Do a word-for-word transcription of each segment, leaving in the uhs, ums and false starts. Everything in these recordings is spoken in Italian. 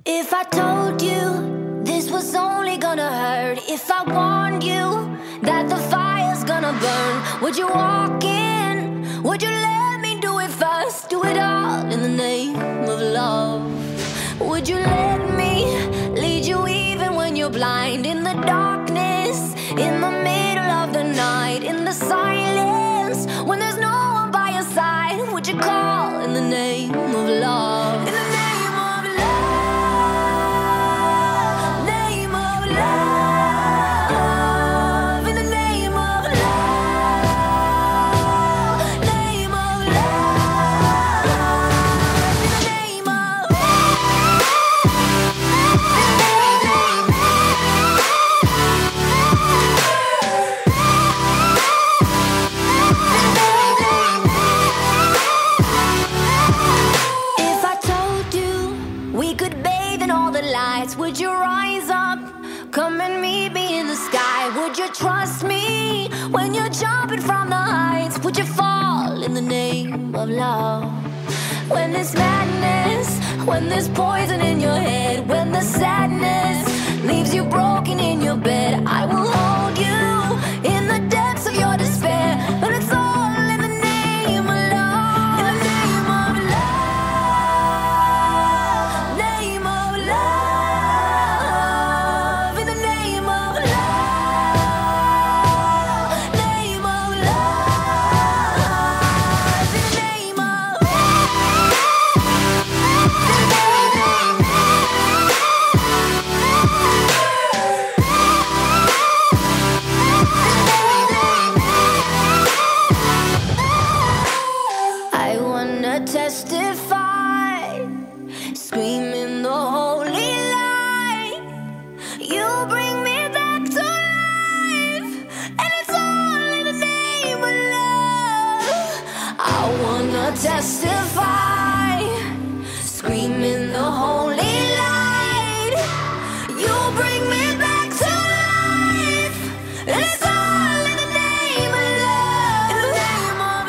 If I told you this was only gonna hurt, if I warned you that the fire's gonna burn, would you walk in? Would you let me do it first? Do it all in the name of love. Would you let me lead you even when you're blind? In the darkness, in the middle of the night, in the silence, when there's no one by your side, would you call in the name of love? In the name of love, name of love, in the name of love, name of love, in the name of If I told you we could bathe in all the lights, would you rise up? Come and meet me in the sky. Would you trust me when you're jumping from the heights? Would you fall in the name of love? When there's madness, when there's poison in your head, when the sadness leaves you broken in your bed, I will hold you in the depths of your despair. But it's all in the name of love. In the name of love, name of love, in the name of love, name of love, in the name of I wanna testify, screaming the holy light. You bring me back to life, and it's all in the name of love. I wanna testify, screaming the holy light. You bring me back to life, and it's all in the name of love. In the name of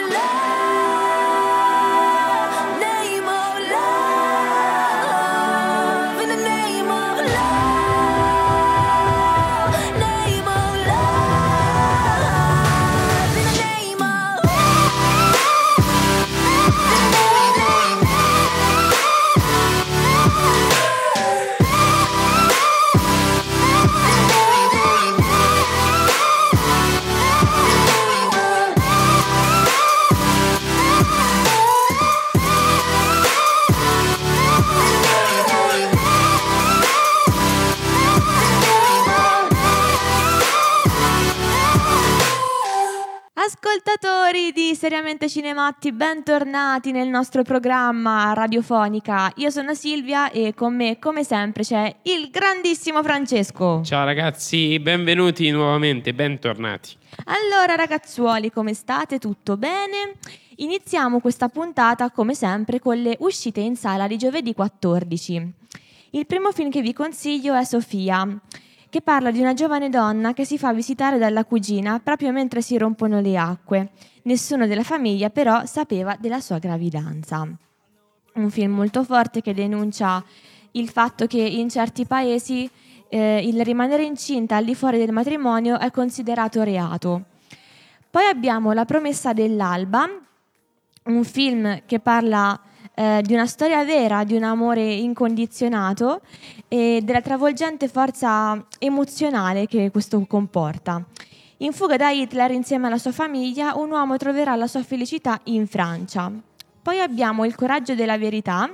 love, name of love, in the name of love, name of love, in the name of Ascoltatori di Seriamente Cinematti, bentornati nel nostro programma radiofonica. Io sono Silvia e con me, come sempre, c'è il grandissimo Francesco. Ciao ragazzi, benvenuti nuovamente, bentornati. Allora ragazzuoli, come state? Tutto bene? Iniziamo questa puntata, come sempre, con le uscite in sala di giovedì quattordici. Il primo film che vi consiglio è Sofia, che parla di una giovane donna che si fa visitare dalla cugina proprio mentre si rompono le acque. Nessuno della famiglia però sapeva della sua gravidanza. Un film molto forte che denuncia il fatto che in certi paesi eh, il rimanere incinta al di fuori del matrimonio è considerato reato. Poi abbiamo La promessa dell'alba, un film che parla eh, di una storia vera, di un amore incondizionato e della travolgente forza emozionale che questo comporta. In fuga da Hitler insieme alla sua famiglia, un uomo troverà la sua felicità in Francia. Poi abbiamo Il coraggio della verità,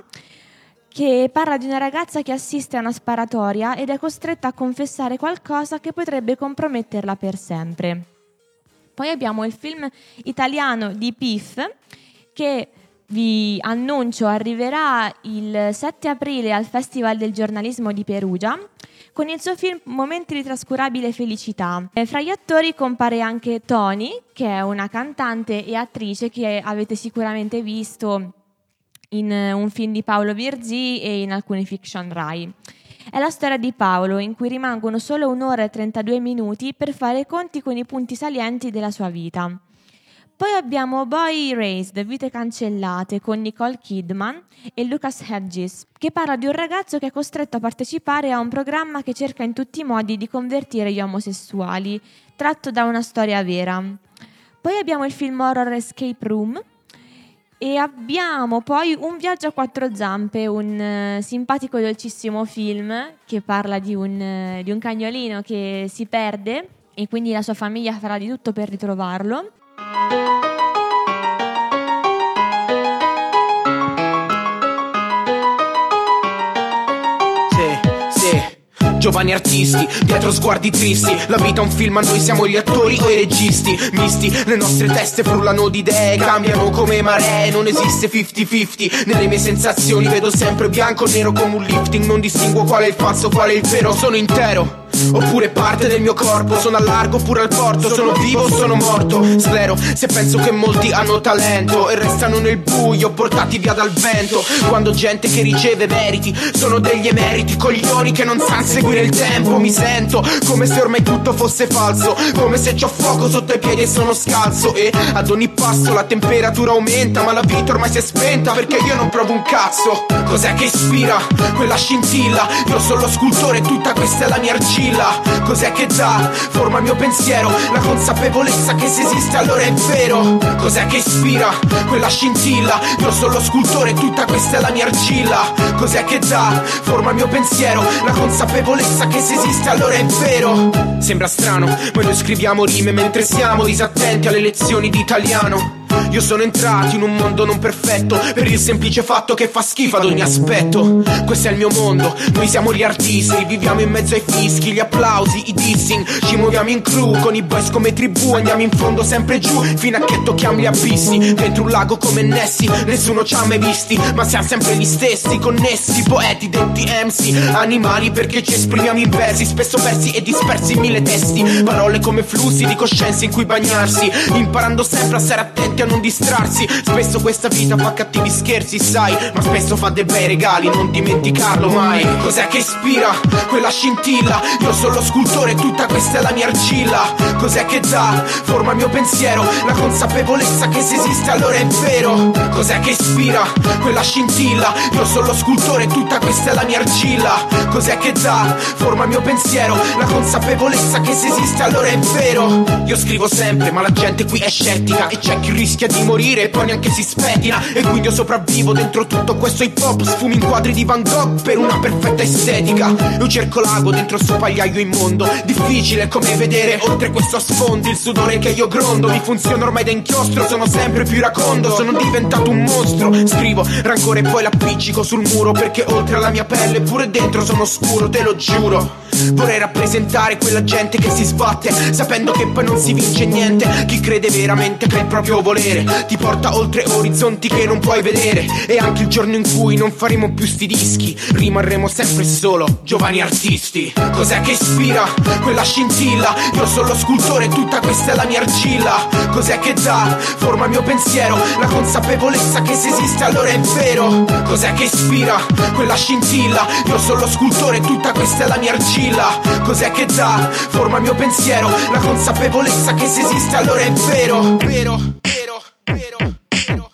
che parla di una ragazza che assiste a una sparatoria ed è costretta a confessare qualcosa che potrebbe comprometterla per sempre. Poi abbiamo il film italiano di Piff, che vi annuncio arriverà il sette aprile al Festival del giornalismo di Perugia con il suo film Momenti di trascurabile felicità. E fra gli attori compare anche Tony, che è una cantante e attrice che avete sicuramente visto in un film di Paolo Virzì e in alcune fiction Rai. È la storia di Paolo, in cui rimangono solo un'ora e trentadue minuti per fare i conti con i punti salienti della sua vita. Poi abbiamo Boy Erased, Vite cancellate, con Nicole Kidman e Lucas Hedges, che parla di un ragazzo che è costretto a partecipare a un programma che cerca in tutti i modi di convertire gli omosessuali, tratto da una storia vera. Poi abbiamo il film horror Escape Room e abbiamo poi Un viaggio a quattro zampe, un uh, simpatico e dolcissimo film che parla di un, uh, di un cagnolino che si perde e quindi la sua famiglia farà di tutto per ritrovarlo. Giovani artisti, dietro sguardi tristi. La vita è un film, ma noi siamo gli attori o i registi. Misti, le nostre teste frullano di idee, cambiano come maree, non esiste cinquanta cinquanta. Nelle mie sensazioni vedo sempre bianco o nero come un lifting. Non distinguo qual è il falso, qual è il vero. Sono intero oppure parte del mio corpo, sono al largo oppure al porto, sono vivo o sono morto. Sclero se penso che molti hanno talento e restano nel buio, portati via dal vento. Quando gente che riceve meriti sono degli emeriti, coglioni che non sanno seguire il tempo. Mi sento come se ormai tutto fosse falso, come se c'ho fuoco sotto i piedi e sono scalzo. E ad ogni passo la temperatura aumenta, ma la vita ormai si è spenta perché io non provo un cazzo. Cos'è che ispira quella scintilla? Io sono lo scultore, tutta questa è la mia argilla. Cos'è che dà forma al mio pensiero? La consapevolezza che se esiste allora è vero. Cos'è che ispira quella scintilla? Io sono lo scultore, tutta questa è la mia argilla. Cos'è che dà forma al mio pensiero? La consapevolezza che se esiste allora è vero. Sembra strano, ma noi scriviamo rime mentre siamo disattenti alle lezioni di italiano. Io sono entrato in un mondo non perfetto per il semplice fatto che fa schifo ad ogni aspetto. Questo è il mio mondo, noi siamo gli artisti, viviamo in mezzo ai fischi, gli applausi, i dissing. Ci muoviamo in crew, con i boys come tribù, andiamo in fondo sempre giù, fino a che tocchiamo gli abissi. Dentro un lago come Nessi, nessuno ci ha mai visti, ma siamo sempre gli stessi, connessi, poeti detti M C, animali perché ci esprimiamo in versi, spesso persi e dispersi in mille testi. Parole come flussi di coscienza in cui bagnarsi, imparando sempre a stare attenti a non distrarsi. Spesso questa vita fa cattivi scherzi, sai, ma spesso fa dei bei regali, non dimenticarlo mai. Cos'è che ispira quella scintilla? Io sono lo scultore, tutta questa è la mia argilla. Cos'è che dà forma al mio pensiero? La consapevolezza che se esiste allora è vero. Cos'è che ispira quella scintilla? Io sono lo scultore, tutta questa è la mia argilla. Cos'è che dà forma al mio pensiero? La consapevolezza che se esiste allora è vero. Io scrivo sempre, ma la gente qui è scettica e c'è chi rischia di morire e poi neanche si spettina. E quindi io sopravvivo dentro tutto questo hip hop. Sfumi in quadri di Van Gogh per una perfetta estetica. Io cerco l'ago dentro sto pagliaio immondo. Difficile come vedere oltre questo sfondo. Il sudore che io grondo mi funziona ormai da inchiostro. Sono sempre più iracondo, sono diventato un mostro. Scrivo rancore e poi l'appiccico sul muro, perché oltre alla mia pelle pure dentro sono scuro, te lo giuro. Vorrei rappresentare quella gente che si sbatte sapendo che poi non si vince niente. Chi crede veramente che il proprio volere ti porta oltre orizzonti che non puoi vedere. E anche il giorno in cui non faremo più sti dischi rimarremo sempre solo giovani artisti. Cos'è che ispira quella scintilla? Io sono lo scultore, tutta questa è la mia argilla. Cos'è che dà forma al mio pensiero? La consapevolezza che se esiste allora è vero. Cos'è che ispira quella scintilla? Io sono lo scultore, tutta questa è la mia argilla. Cos'è che dà forma al mio pensiero? La consapevolezza che se esiste allora è vero. Vero, vero, vero, vero.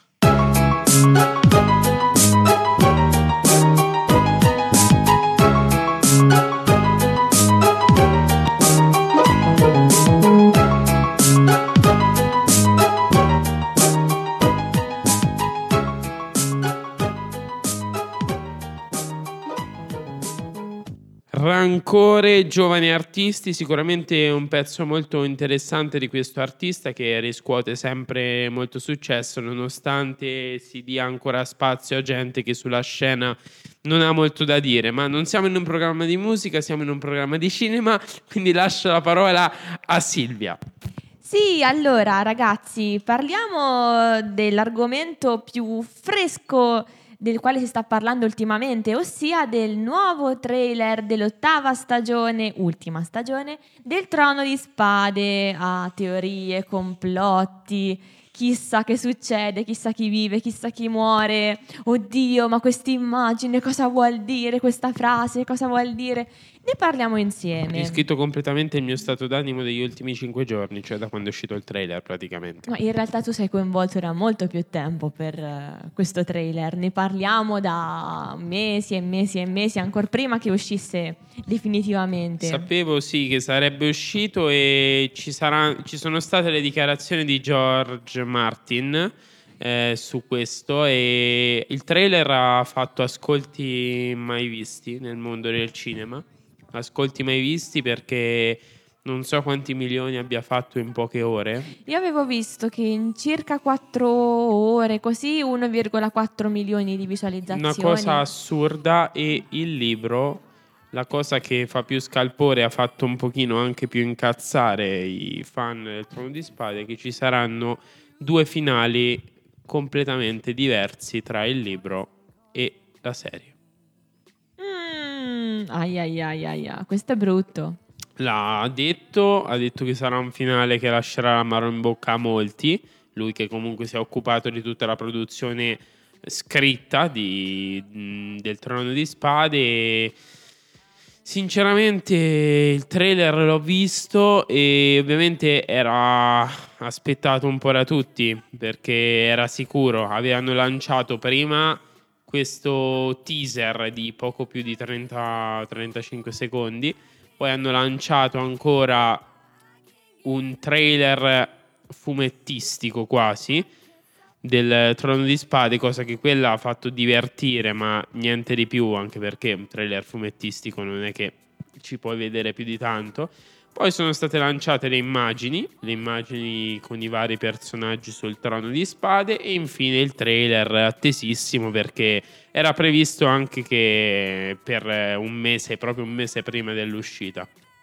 Rancore, giovani artisti, sicuramente un pezzo molto interessante di questo artista che riscuote sempre molto successo nonostante si dia ancora spazio a gente che sulla scena non ha molto da dire. Ma non siamo in un programma di musica, siamo in un programma di cinema, quindi lascio la parola a Silvia. Sì, allora ragazzi, parliamo dell'argomento più fresco del quale si sta parlando ultimamente, ossia del nuovo trailer dell'ottava stagione, ultima stagione, del Trono di Spade. Ah, teorie, complotti, chissà che succede, chissà chi vive, chissà chi muore. Oddio, ma questa immagine cosa vuol dire, questa frase cosa vuol dire? Ne parliamo insieme. Hai scritto completamente il mio stato d'animo degli ultimi cinque giorni, cioè da quando è uscito il trailer praticamente. Ma in realtà tu sei coinvolto da molto più tempo per uh, questo trailer. Ne parliamo da mesi e mesi e mesi, ancora prima che uscisse definitivamente. Sapevo sì che sarebbe uscito e ci, sarà, ci sono state le dichiarazioni di George Martin eh, su questo, e il trailer ha fatto ascolti mai visti nel mondo del cinema. Ascolti mai visti perché non so quanti milioni abbia fatto in poche ore. Io avevo visto che in circa quattro ore, così uno virgola quattro milioni di visualizzazioni. Una cosa assurda. E il libro, la cosa che fa più scalpore, ha fatto un pochino anche più incazzare i fan del Trono di Spade, che ci saranno due finali completamente diversi tra il libro e la serie. Mm, ai ai ai ai ai, questo è brutto. L'ha detto, ha detto che sarà un finale che lascerà l'amaro in bocca a molti. Lui che comunque si è occupato di tutta la produzione scritta di, del Trono di Spade. Sinceramente il trailer l'ho visto e ovviamente era aspettato un po' da tutti, perché era sicuro. Avevano lanciato prima questo teaser di poco più di trenta trentacinque secondi, poi hanno lanciato ancora un trailer fumettistico quasi del Trono di Spade, cosa che quella ha fatto divertire, ma niente di più, anche perché un trailer fumettistico non è che ci puoi vedere più di tanto. Poi sono state lanciate le immagini, le immagini con i vari personaggi sul Trono di Spade, e infine il trailer attesissimo, perché era previsto anche che per un mese, proprio un mese prima dell'uscita.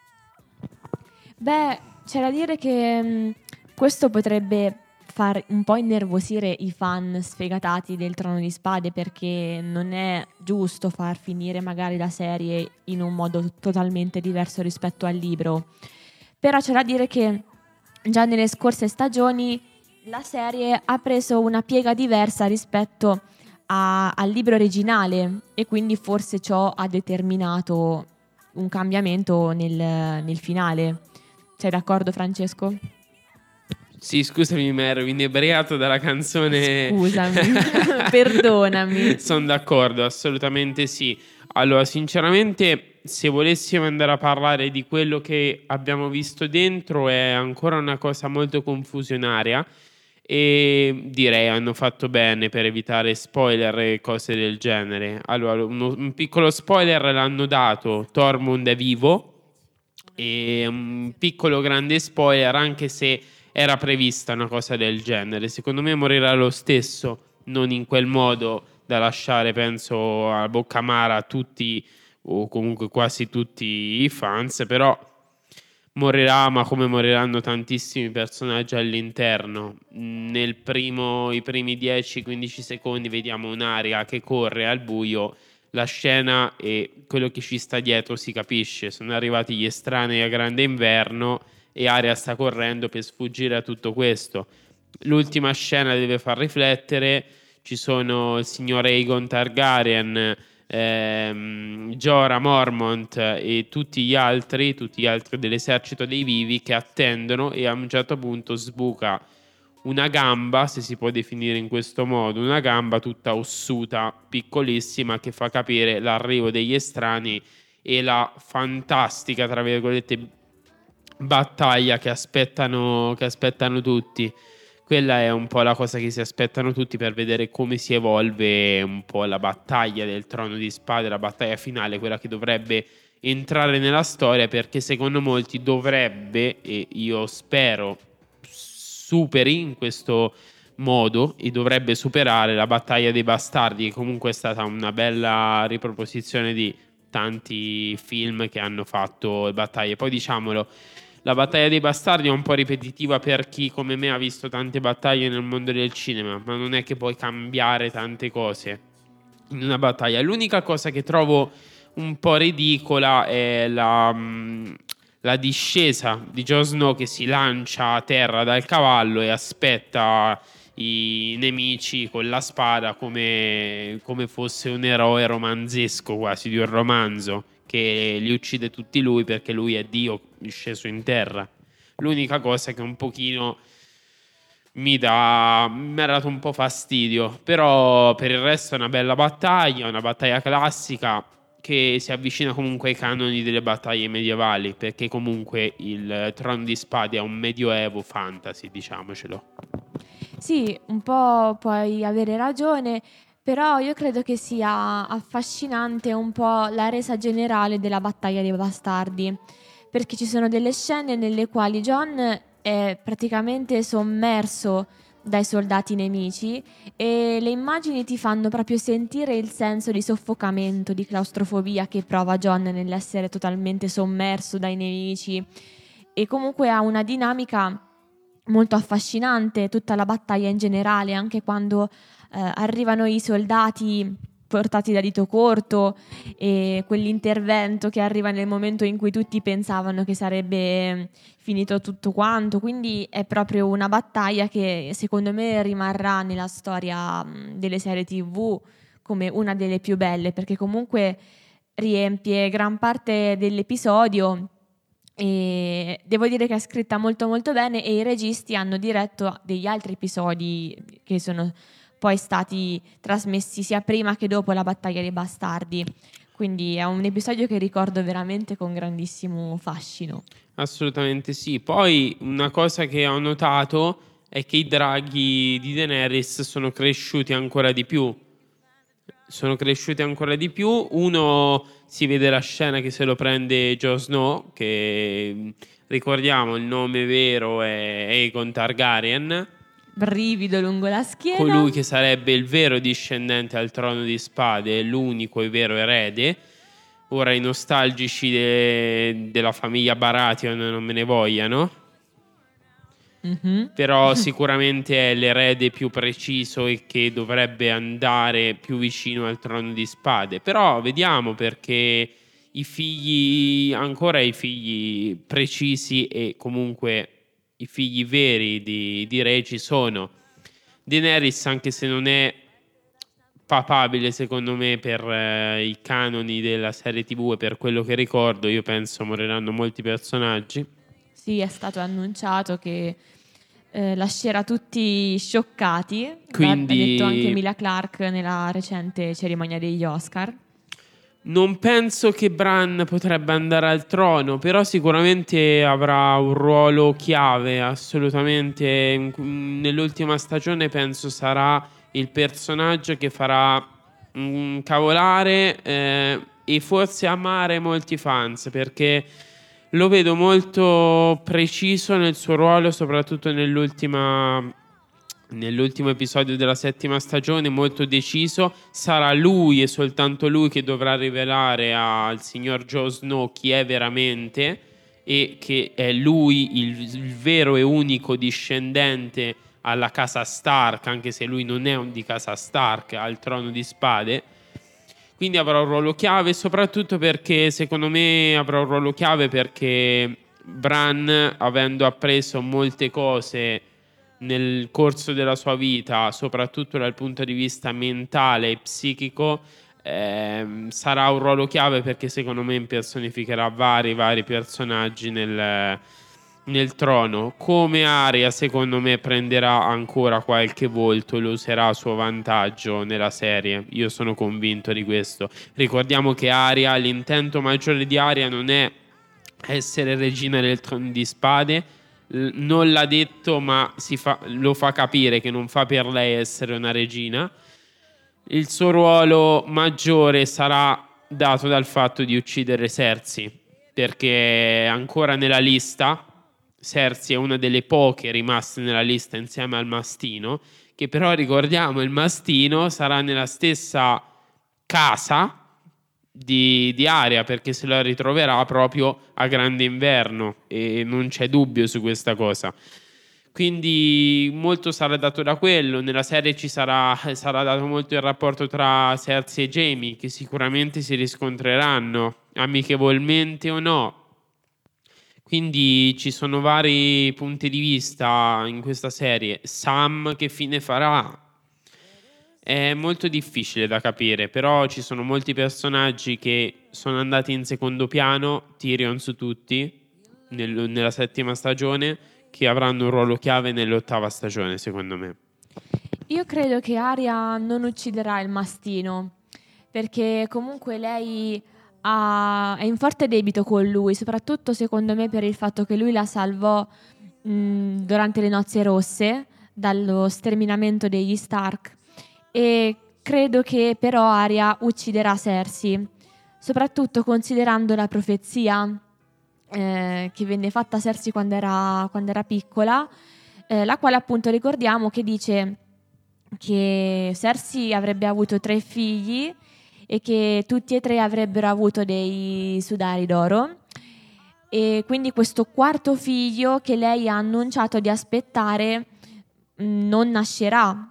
Beh, c'è da dire che mh, questo potrebbe far un po' innervosire i fan sfegatati del Trono di Spade, perché non è giusto far finire magari la serie in un modo totalmente diverso rispetto al libro. Però c'è da dire che già nelle scorse stagioni la serie ha preso una piega diversa rispetto a, al libro originale, e quindi forse ciò ha determinato un cambiamento nel, nel finale. Sei d'accordo, Francesco? Sì, scusami, mi ero inebriato dalla canzone. Scusami, perdonami. Sono d'accordo, assolutamente sì. Allora, sinceramente, se volessimo andare a parlare di quello che abbiamo visto dentro, è ancora una cosa molto confusionaria, e direi hanno fatto bene per evitare spoiler e cose del genere. Allora, uno, un piccolo spoiler l'hanno dato: Tormund è vivo, e un piccolo grande spoiler, anche se era prevista una cosa del genere, secondo me morirà lo stesso, non in quel modo da lasciare, penso, a bocca amara a tutti, o comunque quasi tutti i fans, però morirà, ma come moriranno tantissimi personaggi all'interno. Nel primo, i primi dieci quindici secondi vediamo un'Arya che corre al buio, la scena e quello che ci sta dietro si capisce: sono arrivati gli estranei a grande inverno e Arya sta correndo per sfuggire a tutto questo. L'ultima scena deve far riflettere: ci sono il signor Aegon Targaryen, ehm, Jorah Mormont e tutti gli altri, tutti gli altri dell'esercito dei vivi che attendono, e a un certo punto sbuca una gamba, se si può definire in questo modo, una gamba tutta ossuta, piccolissima, che fa capire l'arrivo degli estranei e la fantastica, tra virgolette, battaglia che aspettano, che aspettano tutti. Quella è un po' la cosa che si aspettano tutti, per vedere come si evolve un po' la battaglia del Trono di Spade, la battaglia finale, quella che dovrebbe entrare nella storia, perché secondo molti dovrebbe, e io spero superi in questo modo, e dovrebbe superare la battaglia dei bastardi, che comunque è stata una bella riproposizione di tanti film che hanno fatto le battaglie. Poi diciamolo, la battaglia dei bastardi è un po' ripetitiva per chi come me ha visto tante battaglie nel mondo del cinema, ma non è che puoi cambiare tante cose in una battaglia. L'unica cosa che trovo un po' ridicola è la, la discesa di Jon Snow, che si lancia a terra dal cavallo e aspetta i nemici con la spada come, come fosse un eroe romanzesco, quasi di un romanzo, che li uccide tutti lui perché lui è Dio sceso in terra. L'unica cosa che un pochino mi dà mi ha dato un po' fastidio, però per il resto è una bella battaglia, una battaglia classica che si avvicina comunque ai canoni delle battaglie medievali, perché comunque il Trono di Spade è un medioevo fantasy, diciamocelo. Sì, un po' puoi avere ragione, però io credo che sia affascinante un po' la resa generale della battaglia dei bastardi, perché ci sono delle scene nelle quali Jon è praticamente sommerso dai soldati nemici e le immagini ti fanno proprio sentire il senso di soffocamento, di claustrofobia che prova Jon nell'essere totalmente sommerso dai nemici, e comunque ha una dinamica molto affascinante tutta la battaglia in generale, anche quando eh, arrivano i soldati portati da dito corto e quell'intervento che arriva nel momento in cui tutti pensavano che sarebbe finito tutto quanto. Quindi è proprio una battaglia che secondo me rimarrà nella storia mh, delle serie tivù come una delle più belle, perché comunque riempie gran parte dell'episodio e devo dire che è scritta molto molto bene, e i registi hanno diretto degli altri episodi che sono poi stati trasmessi sia prima che dopo la battaglia dei bastardi, quindi è un episodio che ricordo veramente con grandissimo fascino. Assolutamente sì. Poi una cosa che ho notato è che i draghi di Daenerys sono cresciuti ancora di più. Sono cresciuti ancora di più. Uno, si vede la scena che se lo prende Jon Snow, che ricordiamo il nome vero è Aegon Targaryen, Brivido lungo la schiena. colui che sarebbe il vero discendente al Trono di Spade, l'unico e vero erede. Ora i nostalgici de- della famiglia Baratheon non me ne vogliano, Mm-hmm. però sicuramente è l'erede più preciso e che dovrebbe andare più vicino al Trono di Spade. Però vediamo, perché i figli, ancora i figli precisi e comunque i figli veri di, di re ci sono. Daenerys, anche se non è papabile secondo me per eh, i canoni della serie tivù e per quello che ricordo, io penso moriranno molti personaggi. Sì, è stato annunciato che eh, lascerà tutti scioccati. Quindi- Ha detto anche Emilia Clarke nella recente cerimonia degli Oscar. Non penso che Bran potrebbe andare al trono, però sicuramente avrà un ruolo chiave, assolutamente. Nell'ultima stagione penso sarà il personaggio che farà mm, cavolare eh, e forse amare molti fans, perché lo vedo molto preciso nel suo ruolo, soprattutto nell'ultima nell'ultimo episodio della settima stagione, molto deciso. Sarà lui e soltanto lui che dovrà rivelare al signor Jon Snow chi è veramente, e che è lui il, il vero e unico discendente alla casa Stark, anche se lui non è un di casa Stark, al Trono di Spade. Quindi avrà un ruolo chiave, soprattutto perché secondo me avrà un ruolo chiave perché Bran, avendo appreso molte cose nel corso della sua vita, soprattutto dal punto di vista mentale e psichico, ehm, sarà un ruolo chiave, perché secondo me impersonificherà vari vari personaggi nel, nel trono. Come Arya, secondo me prenderà ancora qualche volto e lo userà a suo vantaggio nella serie. Io sono convinto di questo. Ricordiamo che Arya, l'intento maggiore di Arya non è essere regina del Trono di Spade. Non l'ha detto, ma si fa, lo fa capire che non fa per lei essere una regina. Il suo ruolo maggiore sarà dato dal fatto di uccidere Cersei, perché è ancora nella lista. Cersei è una delle poche rimaste nella lista insieme al Mastino, che però ricordiamo il Mastino sarà nella stessa casa di, di Arya, perché se la ritroverà proprio a Grande Inverno, e non c'è dubbio su questa cosa. Quindi molto sarà dato da quello. Nella serie ci sarà, sarà dato molto il rapporto tra Cersei e Jaime, che sicuramente si riscontreranno amichevolmente o no. Quindi ci sono vari punti di vista in questa serie. Sam che fine farà? È molto difficile da capire, però ci sono molti personaggi che sono andati in secondo piano, Tyrion su tutti, nel- nella settima stagione, che avranno un ruolo chiave nell'ottava stagione, secondo me. Io credo che Arya non ucciderà il mastino, perché comunque lei ha- è in forte debito con lui, soprattutto secondo me per il fatto che lui la salvò mh, durante le nozze rosse dallo sterminamento degli Stark, e credo che però Arya ucciderà Cersei, soprattutto considerando la profezia eh, che venne fatta a Cersei quando era, quando era piccola, eh, la quale appunto ricordiamo che dice che Cersei avrebbe avuto tre figli e che tutti e tre avrebbero avuto dei sudari d'oro, e quindi questo quarto figlio che lei ha annunciato di aspettare mh, non nascerà.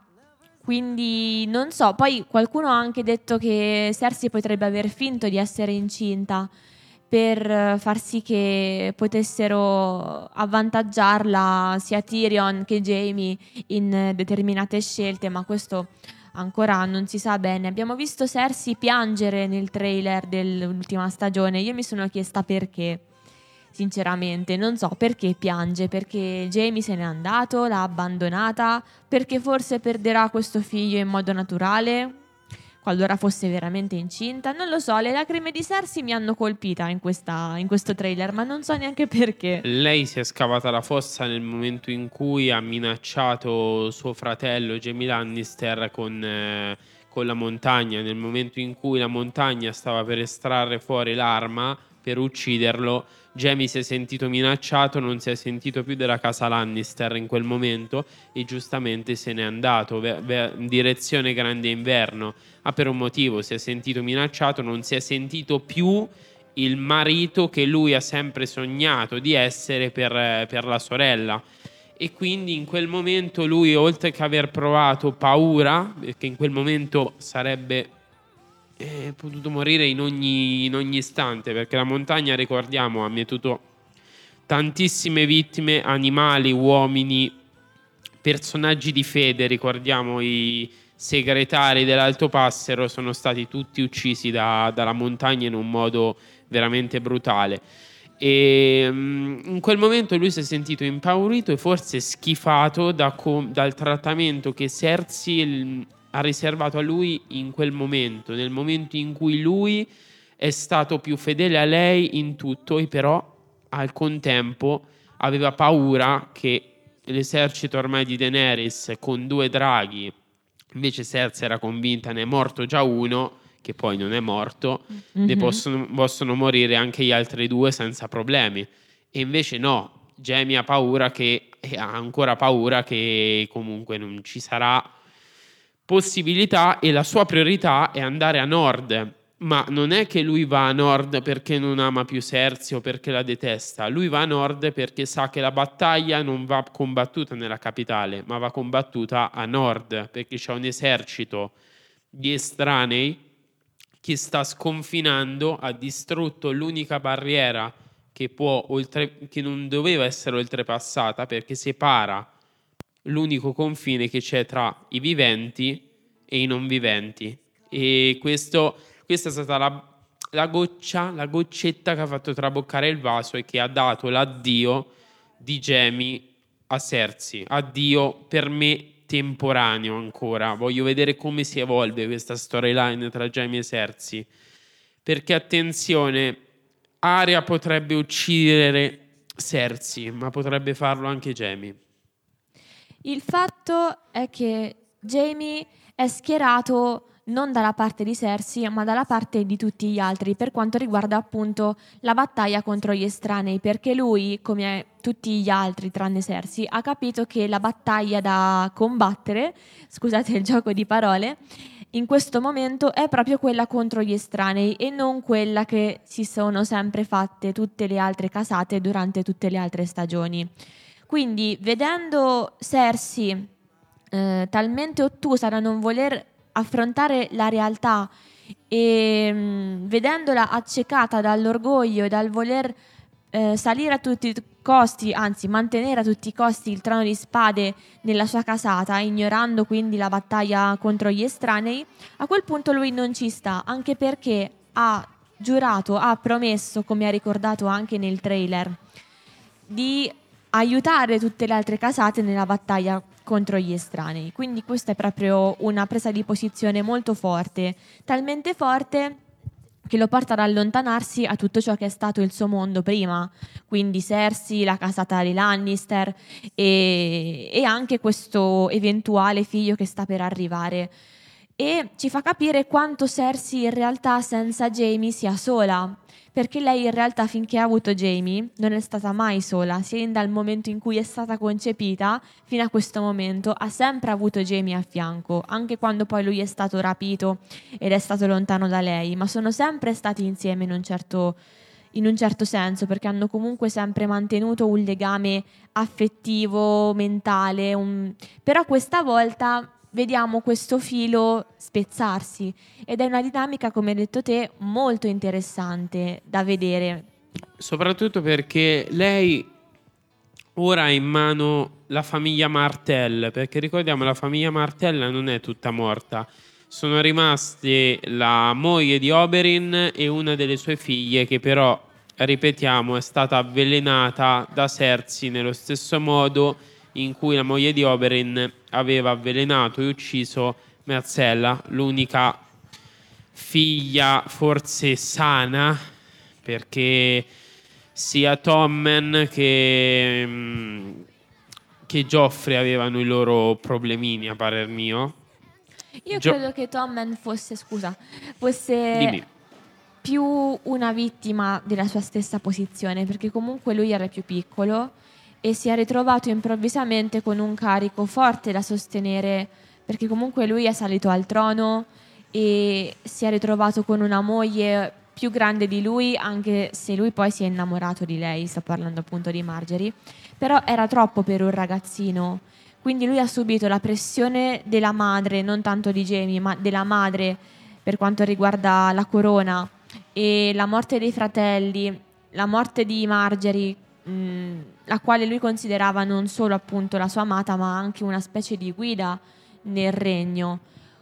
Quindi non so, poi qualcuno ha anche detto che Cersei potrebbe aver finto di essere incinta per eh, far sì che potessero avvantaggiarla sia Tyrion che Jaime in eh, determinate scelte, ma questo ancora non si sa bene. Abbiamo visto Cersei piangere nel trailer dell'ultima stagione, io mi sono chiesta perché. Sinceramente, non so perché piange, perché Jaime se n'è andato, l'ha abbandonata, perché forse perderà questo figlio in modo naturale, qualora fosse veramente incinta. Non lo so, le lacrime di Cersei mi hanno colpita in, questa, in questo trailer, ma non so neanche perché. Lei si è scavata la fossa nel momento in cui ha minacciato suo fratello Jaime Lannister con, eh, con la montagna, nel momento in cui la montagna stava per estrarre fuori l'arma per ucciderlo. Jaime si è sentito minacciato, non si è sentito più della casa Lannister in quel momento e giustamente se n'è andato ve- ve- in direzione Grande Inverno. Ma per un motivo, si è sentito minacciato, non si è sentito più il marito che lui ha sempre sognato di essere per, per la sorella. E quindi in quel momento lui, oltre che aver provato paura, perché in quel momento sarebbe è potuto morire in ogni, in ogni istante, perché la montagna, ricordiamo, ha mietuto tantissime vittime, animali, uomini, personaggi di fede. Ricordiamo i segretari dell'Alto Passero sono stati tutti uccisi da- dalla montagna in un modo veramente brutale. E mm, in quel momento lui si è sentito impaurito e forse schifato da com- dal trattamento che Cersei l- ha riservato a lui in quel momento, nel momento in cui lui è stato più fedele a lei in tutto, e però al contempo aveva paura che l'esercito ormai di Daenerys con due draghi, invece Cersei era convinta ne è morto già uno, che poi non è morto, ne Mhm. possono, possono morire anche gli altri due senza problemi. E invece no, Jaime ha paura che, e ha ancora paura che comunque non ci sarà possibilità, e la sua priorità è andare a nord. Ma non è che lui va a nord perché non ama più Cersei o perché la detesta. Lui va a nord perché sa che la battaglia non va combattuta nella capitale, ma va combattuta a nord, perché c'è un esercito di estranei che sta sconfinando, ha distrutto l'unica barriera che può oltre, che non doveva essere oltrepassata, perché separa l'unico confine che c'è tra i viventi e i non viventi. E questo, questa è stata la, la goccia, la goccetta che ha fatto traboccare il vaso e che ha dato l'addio di Jaime a Cersei. Addio per me temporaneo ancora. Voglio vedere come si evolve questa storyline tra Jaime e Cersei. Perché attenzione, Arya potrebbe uccidere Cersei, ma potrebbe farlo anche Jaime. Il fatto è che Jaime è schierato non dalla parte di Cersei, ma dalla parte di tutti gli altri per quanto riguarda appunto la battaglia contro gli estranei, perché lui, come tutti gli altri tranne Cersei, ha capito che la battaglia da combattere, scusate il gioco di parole, in questo momento è proprio quella contro gli estranei e non quella che si sono sempre fatte tutte le altre casate durante tutte le altre stagioni. Quindi, vedendo Cersei eh, talmente ottusa da non voler affrontare la realtà e mh, vedendola accecata dall'orgoglio e dal voler eh, salire a tutti i costi, anzi mantenere a tutti i costi il trono di spade nella sua casata, ignorando quindi la battaglia contro gli estranei, a quel punto lui non ci sta, anche perché ha giurato, ha promesso, come ha ricordato anche nel trailer, di aiutare tutte le altre casate nella battaglia contro gli estranei. Quindi questa è proprio una presa di posizione molto forte, talmente forte che lo porta ad allontanarsi a tutto ciò che è stato il suo mondo prima, quindi Cersei, la casata dei Lannister e, e anche questo eventuale figlio che sta per arrivare. E ci fa capire quanto Cersei in realtà senza Jaime sia sola, perché lei in realtà finché ha avuto Jaime non è stata mai sola, sin dal momento in cui è stata concepita fino a questo momento ha sempre avuto Jaime a fianco, anche quando poi lui è stato rapito ed è stato lontano da lei, ma sono sempre stati insieme in un certo, in un certo senso, perché hanno comunque sempre mantenuto un legame affettivo, mentale, un... però questa volta vediamo questo filo spezzarsi ed è una dinamica, come hai detto te, molto interessante da vedere. Soprattutto perché lei ora ha in mano la famiglia Martell, perché ricordiamo la famiglia Martell non è tutta morta, sono rimaste la moglie di Oberyn e una delle sue figlie che però, ripetiamo, è stata avvelenata da Cersei nello stesso modo in cui la moglie di Oberyn aveva avvelenato e ucciso Myrcella, l'unica figlia forse sana, perché sia Tommen che, che Joffrey avevano i loro problemini, a parer mio. Io Gio- credo che Tommen fosse, scusa, fosse Dimmi. più una vittima della sua stessa posizione, perché comunque lui era più piccolo e si è ritrovato improvvisamente con un carico forte da sostenere, perché comunque lui è salito al trono e si è ritrovato con una moglie più grande di lui, anche se lui poi si è innamorato di lei, sto parlando appunto di Margaery, però era troppo per un ragazzino, quindi lui ha subito la pressione della madre, non tanto di Jaime, ma della madre per quanto riguarda la corona, e la morte dei fratelli, la morte di Margaery, mh, la quale lui considerava non solo appunto la sua amata, ma anche una specie di guida nel regno.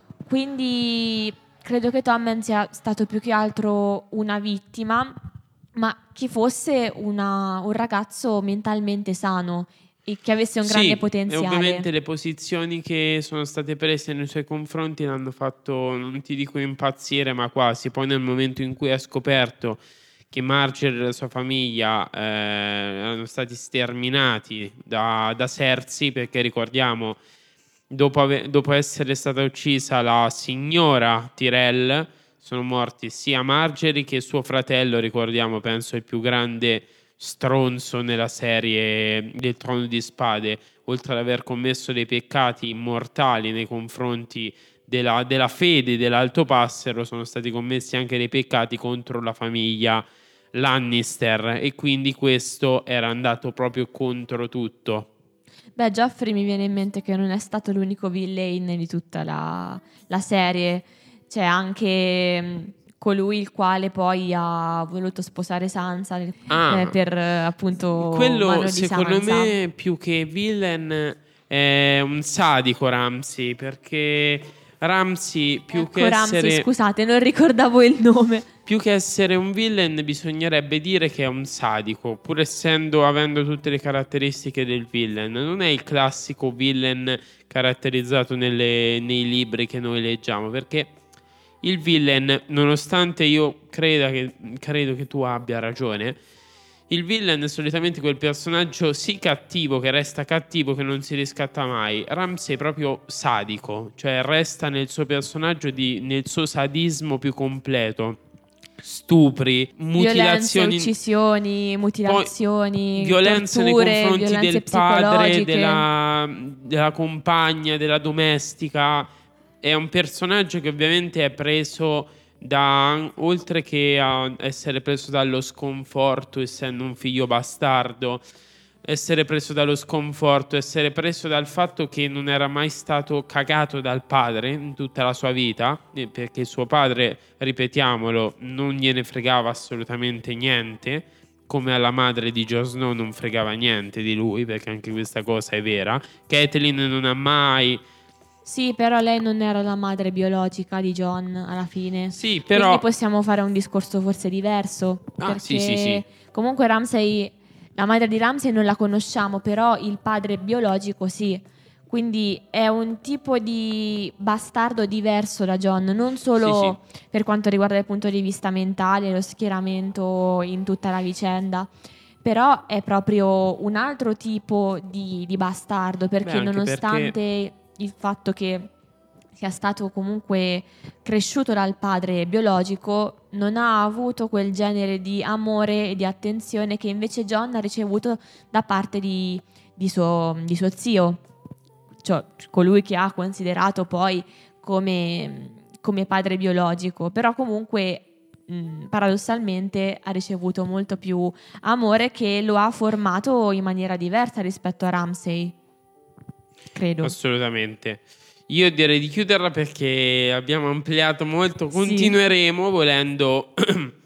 Quindi credo che Tommen sia stato più che altro una vittima, ma che fosse una, un ragazzo mentalmente sano e che avesse un grande Sì, potenziale. e ovviamente le posizioni che sono state prese nei suoi confronti l'hanno fatto, non ti dico impazzire, ma quasi. Poi nel momento in cui ha scoperto che Margaery e la sua famiglia eh, erano stati sterminati da, da Cersei, perché ricordiamo, dopo, ave- dopo essere stata uccisa la signora Tyrell, sono morti sia Margaery che suo fratello, ricordiamo, penso il più grande stronzo nella serie del Trono di Spade, oltre ad aver commesso dei peccati mortali nei confronti della, della fede dell'Alto Passero, sono stati commessi anche dei peccati contro la famiglia Lannister e quindi questo era andato proprio contro tutto. Beh, Joffrey mi viene in mente che non è stato l'unico villain di tutta la, la serie, c'è anche mh, colui il quale poi ha voluto sposare Sansa eh, Ah, per eh, appunto quello mano di secondo Sansa. me più che villain è un sadico Ramsay, perché Ramsay più Ecco, che Ramsay, essere scusate, non ricordavo il nome. più che essere un villain bisognerebbe dire che è un sadico, pur essendo avendo tutte le caratteristiche del villain. Non è il classico villain caratterizzato nelle- nei libri che noi leggiamo, perché il villain, nonostante io creda che, credo che tu abbia ragione, il villain è solitamente quel personaggio sì cattivo, che resta cattivo, che non si riscatta mai. Ramsay è proprio sadico, cioè resta nel suo personaggio, di, nel suo sadismo più completo. Stupri, mutilazioni, Violenze, uccisioni, mutilazioni, poi violenze torture, nei confronti violenze del padre, psicologiche. della, della compagna, della domestica. È un personaggio che ovviamente è preso da, oltre che a essere preso dallo sconforto, essendo un figlio bastardo, essere preso dallo sconforto, essere preso dal fatto che non era mai stato cagato dal padre in tutta la sua vita, eh, perché suo padre, ripetiamolo, non gliene fregava assolutamente niente, come alla madre di Jon Snow non fregava niente di lui, perché anche questa cosa è vera. Catelyn non ha mai... Sì, però lei non era la madre biologica di Jon alla fine. Sì, però... Quindi possiamo fare un discorso forse diverso. Ah, perché sì, sì, sì. comunque Ramsay, la madre di Ramsay non la conosciamo, però il padre biologico sì. Quindi è un tipo di bastardo diverso da Jon, non solo Sì, sì. per quanto riguarda il punto di vista mentale, lo schieramento in tutta la vicenda, però è proprio un altro tipo di, di bastardo, perché Beh, anche nonostante perché- il fatto che sia stato comunque cresciuto dal padre biologico, non ha avuto quel genere di amore e di attenzione che invece Jon ha ricevuto da parte di, di suo, di suo zio, cioè colui che ha considerato poi come, come padre biologico, però comunque mh, paradossalmente ha ricevuto molto più amore, che lo ha formato in maniera diversa rispetto a Ramsay, credo. Assolutamente. Io direi di chiuderla perché abbiamo ampliato molto. Sì. Continueremo volendo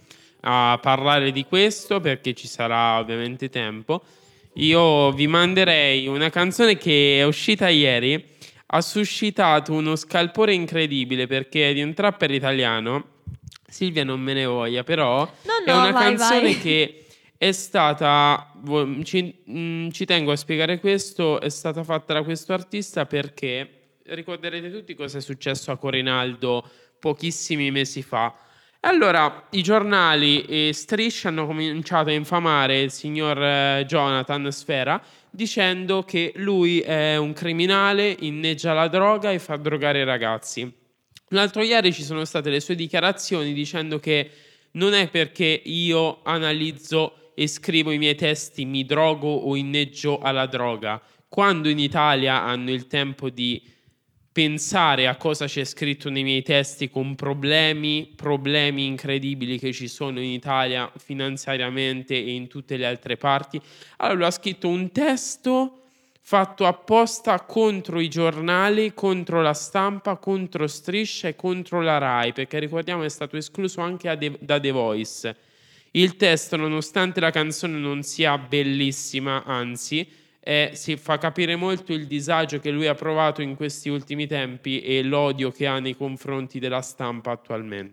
a parlare di questo, perché ci sarà ovviamente tempo. Io vi manderei una canzone che è uscita ieri, ha suscitato uno scalpore incredibile perché è di un trapper italiano. Silvia non me ne voglia, però No, è no, una vai, canzone vai. che è stata, vo- ci, mh, ci tengo a spiegare questo, è stata fatta da questo artista perché ricorderete tutti cosa è successo a Corinaldo pochissimi mesi fa. Allora i giornali e Striscia hanno cominciato a infamare il signor eh, Jonathan Sfera dicendo che lui è un criminale, inneggia la droga e fa drogare i ragazzi. L'altro ieri ci sono state le sue dichiarazioni dicendo che non è perché io analizzo e scrivo i miei testi, mi drogo o inneggio alla droga. Quando in Italia hanno il tempo di pensare a cosa c'è scritto nei miei testi, con problemi, problemi incredibili che ci sono in Italia finanziariamente e in tutte le altre parti, allora lui ha scritto un testo fatto apposta contro i giornali, contro la stampa, contro Striscia e contro la Rai, perché ricordiamo è stato escluso anche a The- da The Voice. Il testo, nonostante la canzone non sia bellissima, anzi, eh, si fa capire molto il disagio che lui ha provato in questi ultimi tempi e l'odio che ha nei confronti della stampa attualmente.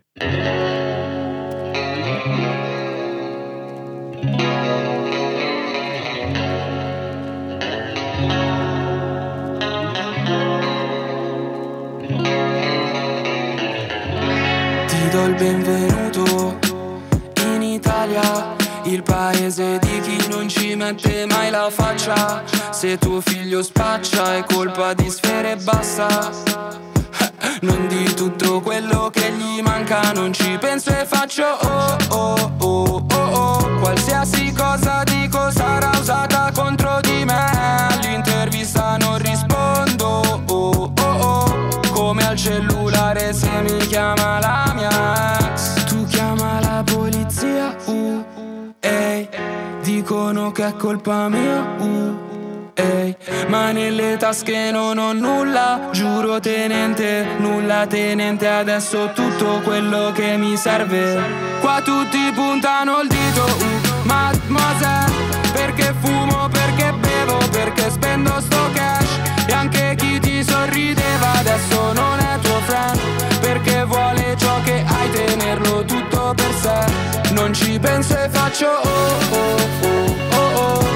Ti do il benvenuto in Italia, il paese di chi non ci mette mai la faccia. Se tuo figlio spaccia è colpa di Sfera e basta. Non di tutto quello che gli manca, non ci penso e faccio oh oh oh oh oh. Qualsiasi cosa dico sarà usata contro di me. All'intervista non rispondo oh oh oh. Come al cellulare se mi chiama la mia ex. Tu chiama la polizia uh. Ehi, dicono che è colpa mia, uh, ehi, ma nelle tasche non ho nulla, giuro tenente, nulla tenente, adesso tutto quello che mi serve. Qua tutti puntano il dito, uh, mademoiselle, perché fumo, perché bevo, perché spendo sto cash, e anche chi ti sorrideva adesso non è tuo friend, perché vuole ciò che hai, tenerlo tutto per sé. Non ci penso e faccio oh oh oh oh oh.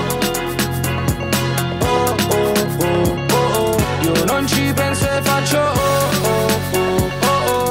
Oh oh oh oh oh. Io non ci penso e faccio oh oh oh oh oh.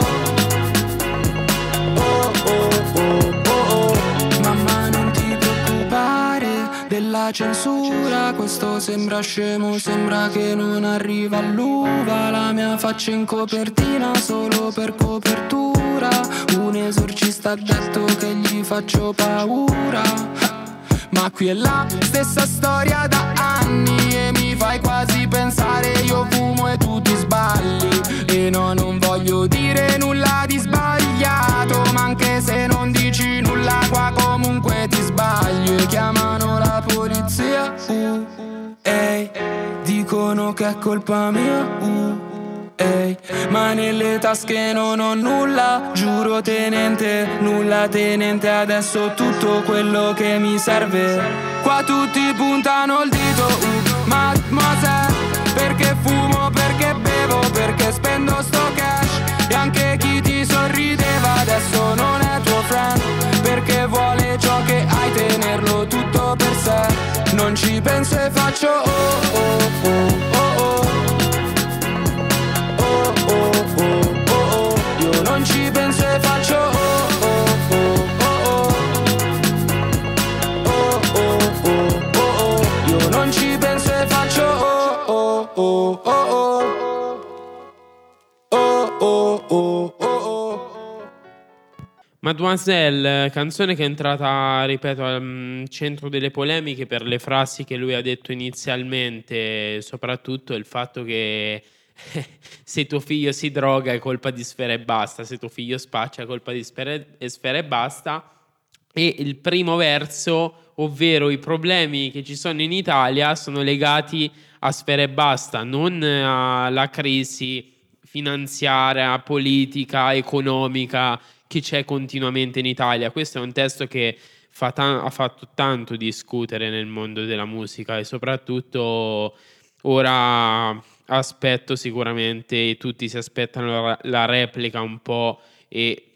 Oh oh oh oh oh. Mamma non ti preoccupare della censura, questo sembra scemo, sembra che non arriva all'uva. La mia faccia in copertina solo per copertura. Un esorcista ha detto che gli faccio paura, ma qui è la stessa storia da anni e mi fai quasi pensare io fumo e tu ti sbagli. E no, non voglio dire nulla di sbagliato, ma anche se non dici nulla qua comunque ti sbagli. E chiamano la polizia, uh, ehi, dicono che è colpa mia, uh, Ehi, ma nelle tasche non ho nulla, giuro tenente, nulla tenente, adesso tutto quello che mi serve. Qua tutti puntano il dito, uh, mademoiselle, perché fumo, perché bevo, perché spendo sto cash. E anche chi ti sorrideva adesso non è tuo friend, perché vuole ciò che hai, tenerlo tutto per sé. Non ci penso e faccio oh oh oh oh oh. Io non ci penso e faccio oh oh oh oh oh oh oh oh. Io non ci penso e faccio oh oh oh oh oh oh oh oh. Mademoiselle, canzone che è entrata, ripeto, al centro delle polemiche per le frasi che lui ha detto inizialmente, soprattutto il fatto che se tuo figlio si droga è colpa di Sfera Ebbasta, se tuo figlio spaccia è colpa di Sfera e Basta. E il primo verso, ovvero i problemi che ci sono in Italia, sono legati a Sfera Ebbasta, non alla crisi finanziaria, politica, economica che c'è continuamente in Italia. Questo è un testo che fa ta- ha fatto tanto discutere nel mondo della musica, e soprattutto ora aspetto sicuramente, tutti si aspettano la, la replica un po' e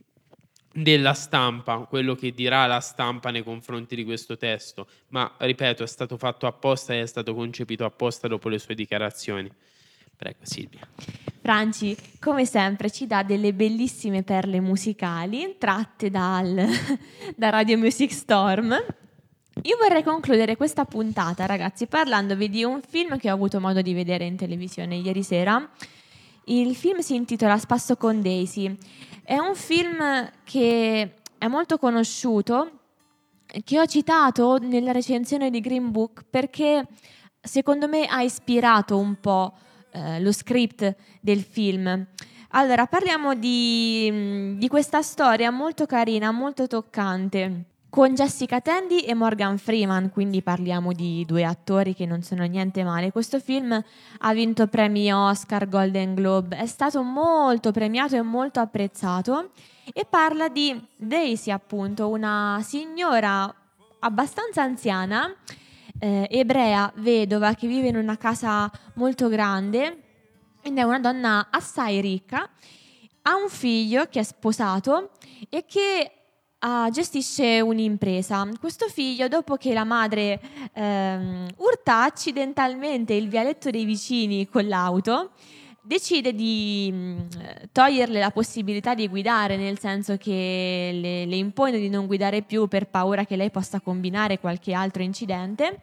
della stampa, quello che dirà la stampa nei confronti di questo testo, ma ripeto, è stato fatto apposta e è stato concepito apposta dopo le sue dichiarazioni. Prego Silvia. Franci, come sempre, ci dà delle bellissime perle musicali tratte dal, da Radio Music Storm. Io vorrei concludere questa puntata, ragazzi, parlandovi di un film che ho avuto modo di vedere in televisione ieri sera. Il film si intitola Spasso con Daisy. È un film che è molto conosciuto, che ho citato nella recensione di Green Book perché secondo me ha ispirato un po' eh, lo script del film. Allora, parliamo di, di questa storia molto carina, molto toccante, con Jessica Tandy e Morgan Freeman, quindi parliamo di due attori che non sono niente male. Questo film ha vinto premi Oscar, Golden Globe, è stato molto premiato e molto apprezzato, e parla di Daisy, appunto, una signora abbastanza anziana, eh, ebrea, vedova, che vive in una casa molto grande ed è una donna assai ricca, ha un figlio che è sposato e che Uh, gestisce un'impresa. Questo figlio, dopo che la madre ehm, urta accidentalmente il vialetto dei vicini con l'auto, decide di mh, toglierle la possibilità di guidare, nel senso che le, le impone di non guidare più per paura che lei possa combinare qualche altro incidente,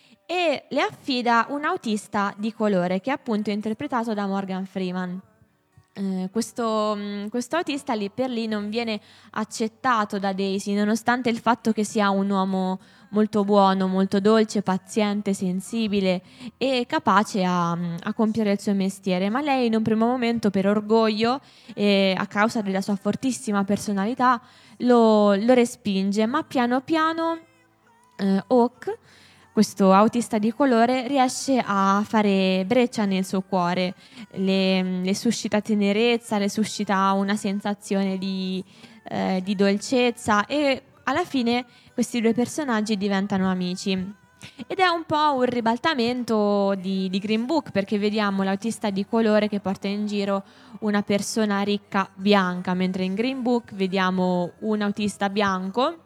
e le affida un autista di colore che è appunto interpretato da Morgan Freeman. Uh, questo, um, questo autista lì per lì non viene accettato da Daisy, nonostante il fatto che sia un uomo molto buono, molto dolce, paziente, sensibile e capace a, a compiere il suo mestiere. Ma lei in un primo momento, per orgoglio e a causa della sua fortissima personalità, lo, lo respinge, ma piano piano uh, Hawk, questo autista di colore, riesce a fare breccia nel suo cuore, le, le suscita tenerezza, le suscita una sensazione di, eh, di dolcezza, e alla fine questi due personaggi diventano amici. Ed è un po' un ribaltamento di, di Green Book, perché vediamo l'autista di colore che porta in giro una persona ricca bianca, mentre in Green Book vediamo un autista bianco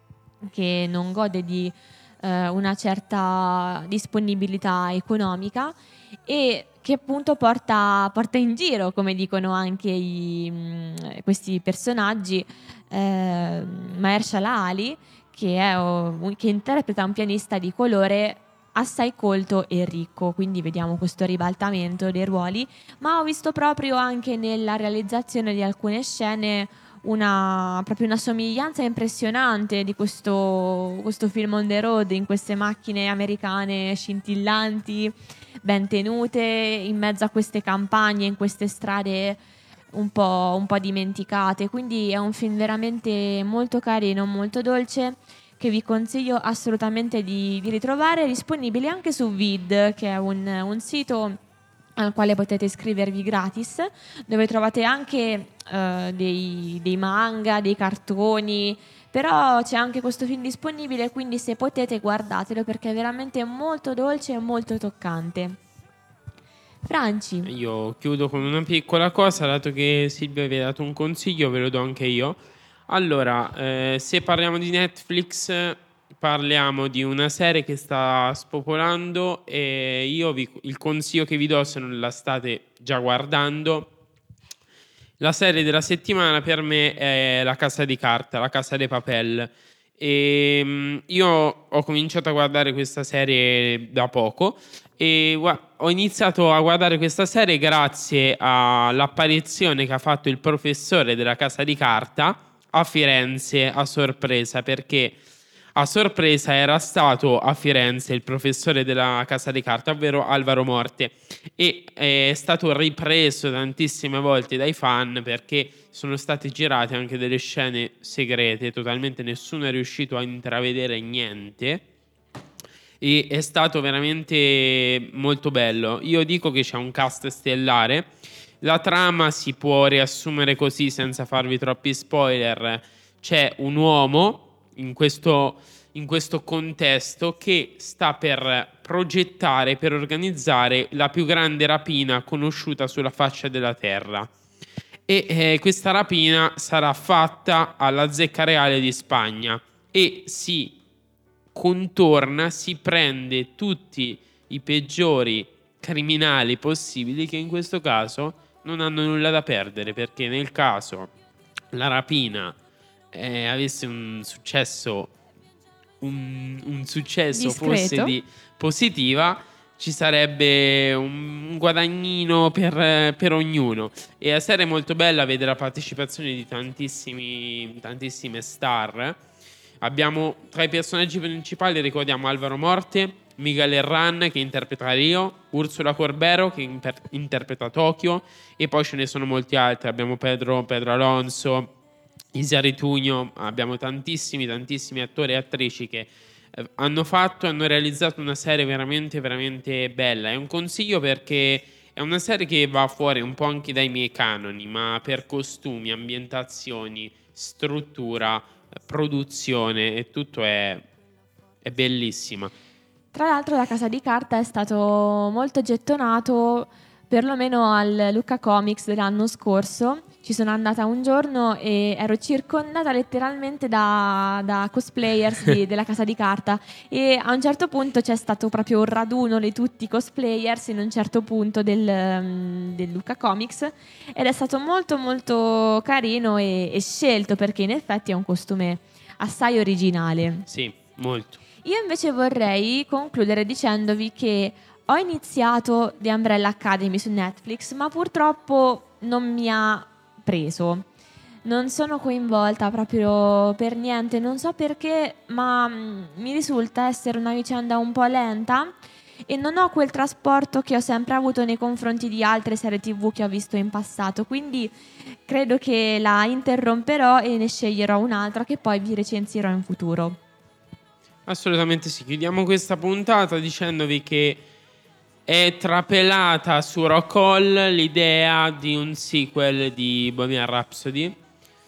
che non gode di una certa disponibilità economica e che appunto porta, porta in giro, come dicono anche i, mh, questi personaggi, eh, Mahershala Ali, che, è, oh, che interpreta un pianista di colore assai colto e ricco, quindi vediamo questo ribaltamento dei ruoli, ma ho visto proprio anche nella realizzazione di alcune scene una, proprio una somiglianza impressionante di questo, questo film on the road, in queste macchine americane scintillanti, ben tenute, in mezzo a queste campagne, in queste strade un po', un po' dimenticate. Quindi è un film veramente molto carino, molto dolce, che vi consiglio assolutamente di, di ritrovare, disponibile anche su Vid, che è un, un sito al quale potete iscrivervi gratis, dove trovate anche eh, dei, dei manga, dei cartoni, però c'è anche questo film disponibile, quindi se potete guardatelo perché è veramente molto dolce e molto toccante. Franci. Io chiudo con una piccola cosa, dato che Silvia vi ha dato un consiglio, ve lo do anche io. Allora, eh, se parliamo di Netflix, parliamo di una serie che sta spopolando e io vi, il consiglio che vi do, se non la state già guardando, la serie della settimana per me è La Casa di Carta, La Casa de Papel. E, um, io ho cominciato a guardare questa serie da poco e gu- ho iniziato a guardare questa serie grazie all'apparizione che ha fatto il professore della Casa di Carta a Firenze a sorpresa, perché a sorpresa era stato a Firenze il professore della Casa di Carta, ovvero Alvaro Morte, e è stato ripreso tantissime volte dai fan perché sono state girate anche delle scene segrete, totalmente nessuno è riuscito a intravedere niente, e è stato veramente molto bello. Io dico che c'è un cast stellare. La trama si può riassumere così senza farvi troppi spoiler. C'è un uomo in questo, in questo contesto che sta per progettare, per organizzare la più grande rapina conosciuta sulla faccia della terra. E eh, questa rapina sarà fatta alla Zecca Reale di Spagna e si contorna, si prende tutti i peggiori criminali possibili che in questo caso non hanno nulla da perdere, perché nel caso la rapina eh, avesse un successo un, un successo Discreto. fosse di positiva, ci sarebbe un, un guadagnino per, per ognuno. E la serie è molto bella, vede la partecipazione di tantissimi tantissime star. Abbiamo tra i personaggi principali, ricordiamo Alvaro Morte, Miguel Herrán che interpreta Rio, Ursula Corbero che imper- interpreta Tokyo, e poi ce ne sono molti altri. Abbiamo Pedro, Pedro Alonso, Isia Ritugno, abbiamo tantissimi tantissimi attori e attrici che eh, hanno fatto, hanno realizzato una serie veramente veramente bella. È un consiglio perché è una serie che va fuori un po' anche dai miei canoni, ma per costumi, ambientazioni, struttura, produzione e tutto è, è bellissima. Tra l'altro La Casa di Carta è stato molto gettonato, perlomeno al Lucca Comics dell'anno scorso. Ci sono andata un giorno e ero circondata letteralmente da, da cosplayers di, della Casa di Carta, e a un certo punto c'è stato proprio un raduno di tutti i cosplayers in un certo punto del, del Lucca Comics, ed è stato molto molto carino e, e scelto, perché in effetti è un costume assai originale. Sì, molto. Io invece vorrei concludere dicendovi che ho iniziato The Umbrella Academy su Netflix, ma purtroppo non mi ha preso. Non sono coinvolta proprio per niente, non so perché, ma mh, mi risulta essere una vicenda un po' lenta e non ho quel trasporto che ho sempre avuto nei confronti di altre serie tivù che ho visto in passato, quindi credo che la interromperò e ne sceglierò un'altra che poi vi recensirò in futuro. Assolutamente sì. Chiudiamo questa puntata dicendovi che è trapelata su Rock Hall l'idea di un sequel di Bohemian Rhapsody.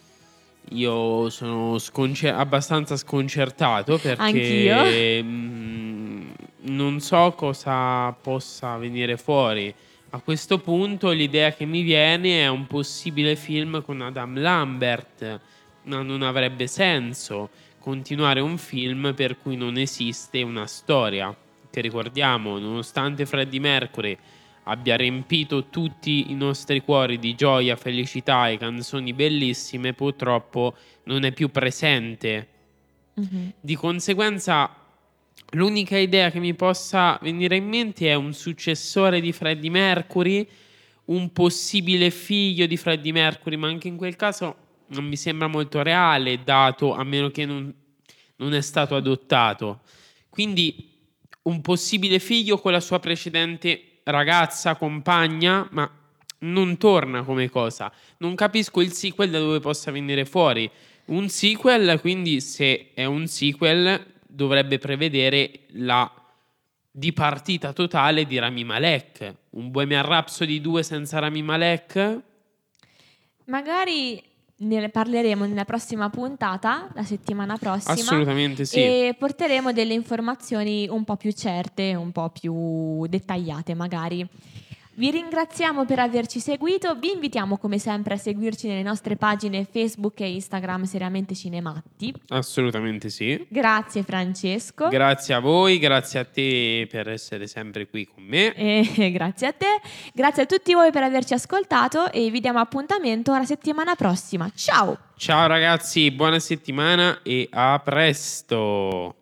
Io sono sconcer- abbastanza sconcertato perché Anch'io. mh, non so cosa possa venire fuori. A questo punto l'idea che mi viene è un possibile film con Adam Lambert, ma non avrebbe senso continuare un film per cui non esiste una storia. Che ricordiamo, nonostante Freddie Mercury abbia riempito tutti i nostri cuori di gioia, felicità e canzoni bellissime, purtroppo non è più presente. Mm-hmm. Di conseguenza l'unica idea che mi possa venire in mente è un successore di Freddie Mercury, un possibile figlio di Freddie Mercury, ma anche in quel caso non mi sembra molto reale, dato a meno che non, non è stato adottato. Quindi un possibile figlio con la sua precedente ragazza, compagna, ma non torna come cosa. Non capisco il sequel da dove possa venire fuori. Un sequel, quindi, se è un sequel, dovrebbe prevedere la di partita totale di Rami Malek. Un Bohemian Rhapsody due senza Rami Malek? Magari ne parleremo nella prossima puntata, la settimana prossima. Assolutamente sì. E porteremo delle informazioni un po' più certe, un po' più dettagliate magari. Vi ringraziamo per averci seguito, vi invitiamo come sempre a seguirci nelle nostre pagine Facebook e Instagram Seriamente Cinematti. Assolutamente sì. Grazie Francesco. Grazie a voi, grazie a te per essere sempre qui con me. E grazie a te, grazie a tutti voi per averci ascoltato e vi diamo appuntamento alla settimana prossima. Ciao! Ciao ragazzi, buona settimana e a presto!